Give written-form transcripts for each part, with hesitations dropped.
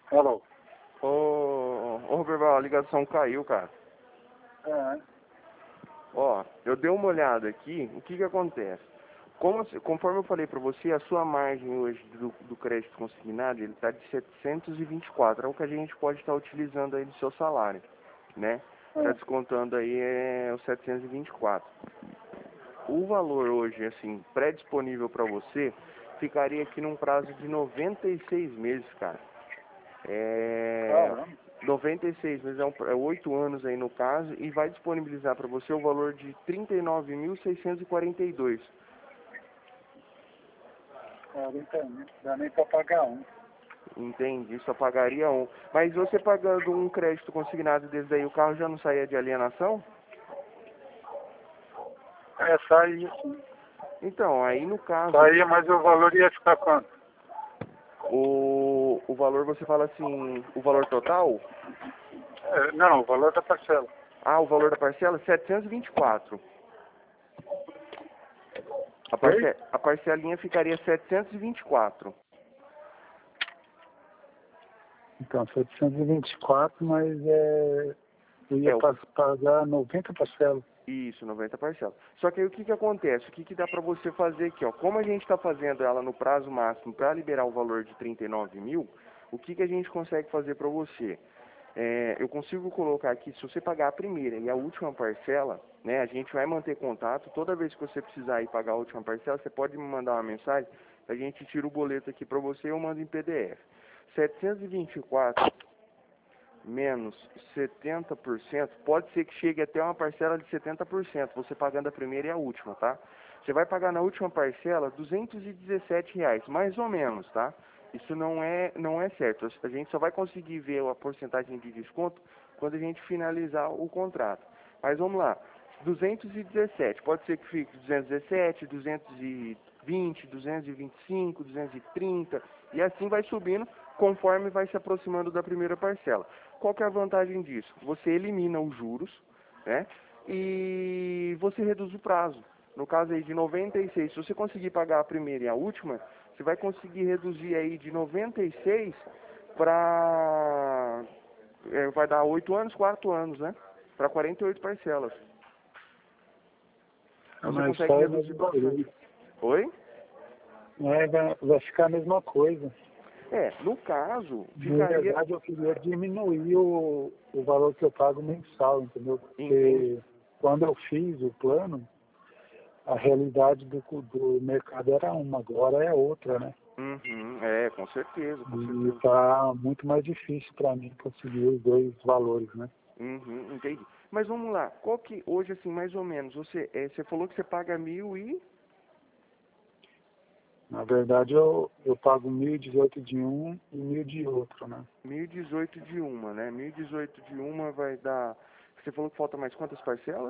Alô? Ô Roberval, a ligação caiu, cara. É. Ó, eu dei uma olhada aqui, o que que acontece? Conforme eu falei pra você, a sua margem hoje do crédito consignado, ele tá de 724, é o que a gente pode estar utilizando aí do seu salário, né? Tá descontando aí os 724. O valor hoje, assim, pré-disponível pra você, ficaria aqui num prazo de 96 meses, cara. Caramba. 96 meses, é 8 anos aí no caso, e vai disponibilizar para você o valor de 39.642. 40 mil. Dá nem pra pagar um. Entende? Só pagaria um. Mas você pagando um crédito consignado desde aí, o carro já não saía de alienação? É, saía sim. Então, aí no caso, Saía, mas o valor ia ficar quanto? o valor você fala assim, o valor total? É, não, o valor da parcela. Ah, o valor da parcela? 724. Oi? A parcelinha ficaria 724. Então, 724, mas eu ia É, pagar 90 parcelas. Isso, 90 parcelas. Só que aí o que que acontece? O que que dá pra você fazer aqui, ó? Como a gente está fazendo ela no prazo máximo para liberar o valor de 39 mil, o que que a gente consegue fazer para você? Eu consigo colocar aqui, se você pagar a primeira e a última parcela, né, a gente vai manter contato. Toda vez que você precisar ir pagar a última parcela, você pode me mandar uma mensagem, a gente tira o boleto aqui para você e eu mando em PDF. 724 menos 70%, pode ser que chegue até uma parcela de 70%, você pagando a primeira e a última, tá? Você vai pagar na última parcela R$ 217, mais ou menos, tá? Isso não é certo. A gente só vai conseguir ver a porcentagem de desconto quando a gente finalizar o contrato. Mas vamos lá, 217, pode ser que fique 217, 220, 225, 230, e assim vai subindo conforme vai se aproximando da primeira parcela. Qual que é a vantagem disso? Você elimina os juros, né? E você reduz o prazo. No caso aí de 96, se você conseguir pagar a primeira e a última, você vai conseguir reduzir aí de 96 para... vai dar 8 anos, 4 anos, né? Para 48 parcelas. Você Mas consegue sai o reduzir mesmo valor. bastante. Oi? Vai ficar a mesma coisa. No caso, Na ficaria... verdade, eu queria diminuir o valor que eu pago mensal, entendeu? Entende? Porque quando eu fiz o plano, a realidade do mercado era uma, agora é outra, né? Uhum, com certeza, com E certeza. tá muito mais difícil para mim conseguir os dois valores, né? Uhum, entendi. Mas vamos lá, qual que hoje, assim, mais ou menos, você falou que você paga 1.000 Na verdade, eu pago 1.018 de um e 1.000 de outro, né? 1.018 de uma, né? 1.018 de uma vai dar... Você falou que falta mais quantas parcelas?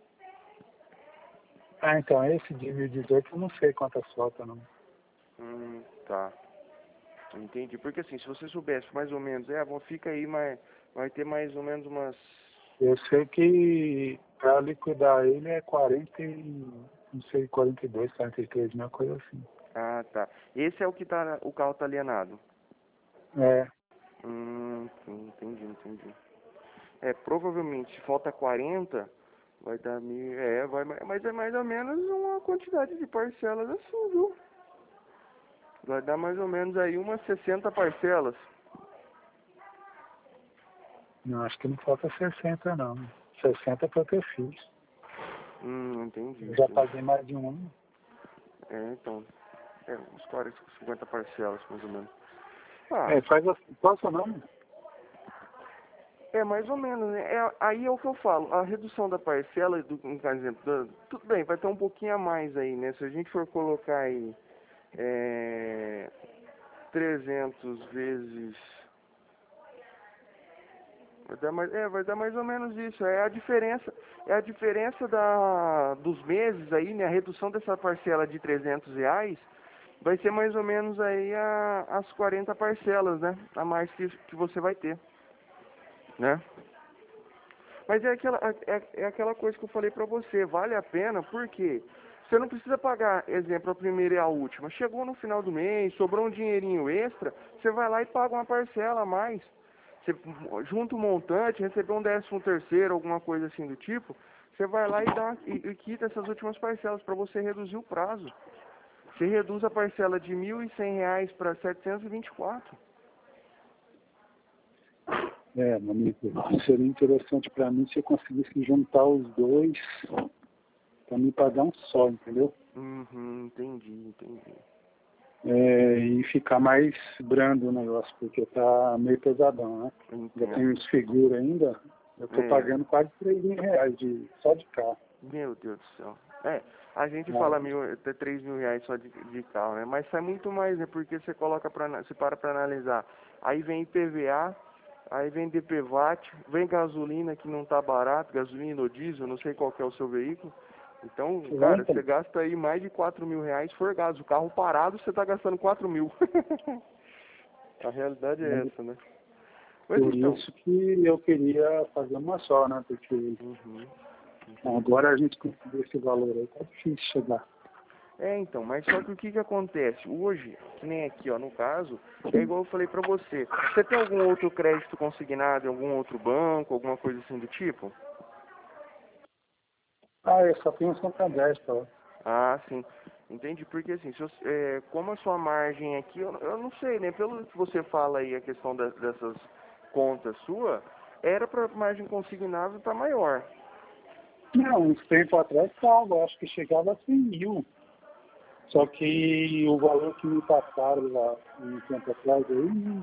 Ah, então, esse de 1.018 eu não sei quantas falta, não. Tá. Entendi. Porque assim, se você soubesse mais ou menos, fica aí, mas vai ter mais ou menos umas... Eu sei que para liquidar ele é 40 não sei, 42, 43, uma coisa assim. Ah, tá. Esse é o que tá, o carro tá alienado. É, Sim, entendi. Provavelmente, se falta 40, vai dar 1.000, mas é mais ou menos uma quantidade de parcelas assim, viu? Vai dar mais ou menos aí umas 60 parcelas. não, acho que não falta 60 não. 60 foi o que eu fiz. Entendi, Eu já entendi. paguei mais de um ano. Então, uns 40, 50 parcelas, mais ou menos. Faz assim, qual é o seu nome? Mais ou menos, né? Aí é o que eu falo, a redução da parcela, por exemplo, tudo bem, vai ter um pouquinho a mais aí, né? Se a gente for colocar aí 300 vezes... vai dar mais ou menos isso. É a diferença dos meses aí, né? A redução dessa parcela de R$ 300 vai ser mais ou menos aí as 40 parcelas, né? A mais que você vai ter, né? Mas é aquela coisa que eu falei pra você, vale a pena porque Você não precisa pagar, exemplo, a primeira e a última. Chegou no final do mês, sobrou um dinheirinho extra, você vai lá e paga uma parcela a mais. Você junta o montante, recebeu um 13º, alguma coisa assim do tipo, você vai lá e quita essas últimas parcelas para você reduzir o prazo. Você reduz a parcela de R$ 1.100 para 724. Meu amigo, seria interessante para mim se eu conseguisse juntar os dois para me pagar um só, entendeu? Entendi. E ficar mais brando o negócio, porque tá meio pesadão, né? Já tem uns figuras ainda, eu tô pagando quase R$ 3.000 só de carro. Meu Deus do céu. A gente fala até R$ 3.000 só de carro, né? Mas sai muito mais, né? Porque você você para analisar. Aí vem IPVA, aí vem DPVAT, vem gasolina que não tá barato, gasolina ou diesel, não sei qual que é o seu veículo. Então, cara, você gasta aí mais de R$ 4.000 forgados. O carro parado, você tá gastando 4.000. A realidade é essa, né? Mas Por isso que eu queria fazer uma só, né? Porque agora a gente conseguiu esse valor aí, tá difícil chegar. Então, mas só que o que acontece? Hoje, que nem aqui, ó, no caso, é igual eu falei pra você. Você tem algum outro crédito consignado em algum outro banco, alguma coisa assim do tipo? Eu só tenho Santander, só. Sim. Entendi, porque assim, como a sua margem aqui, eu não sei, né? Pelo que você fala aí, a questão dessas contas sua, era pra margem consignável estar maior. Não, uns tempo atrás estava, acho que chegava a 100.000. Só que o valor que me passaram lá um tempo atrás aí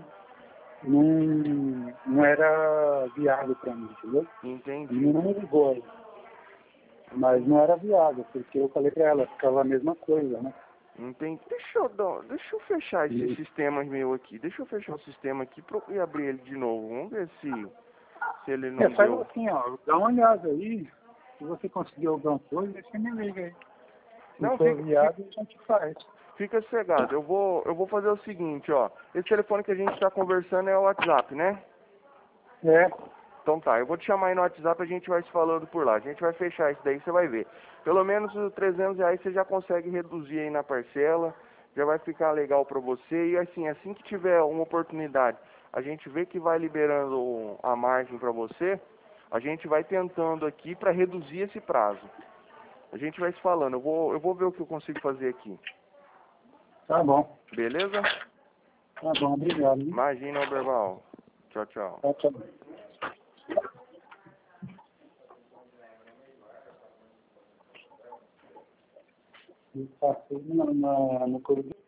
não era viável para mim, entendeu? Entendi. Não me ligou aí. Mas não era viável, porque eu falei para ela, ficava a mesma coisa, né? Entendi. Deixa eu fechar esse sistema meu aqui. Deixa eu fechar o sistema aqui e abrir ele de novo. Vamos ver se ele não Faz deu. assim, ó, dá uma olhada aí. Se você conseguir alguma coisa, você me liga aí. Se for viável, a gente faz. Fica sossegado. Eu vou fazer o seguinte, ó. Esse telefone que a gente está conversando é o WhatsApp, né? Então tá, eu vou te chamar aí no WhatsApp, a gente vai se falando por lá. A gente vai fechar isso daí, você vai ver. Pelo menos os R$ 300 você já consegue reduzir aí na parcela, já vai ficar legal pra você. E assim que tiver uma oportunidade, a gente vê que vai liberando a margem pra você, a gente vai tentando aqui pra reduzir esse prazo. A gente vai se falando, eu vou ver o que eu consigo fazer aqui. Tá bom. Beleza? Tá bom, obrigado. Hein? Imagina, Alberval. Tchau, tchau. Tchau. Passei no corredor.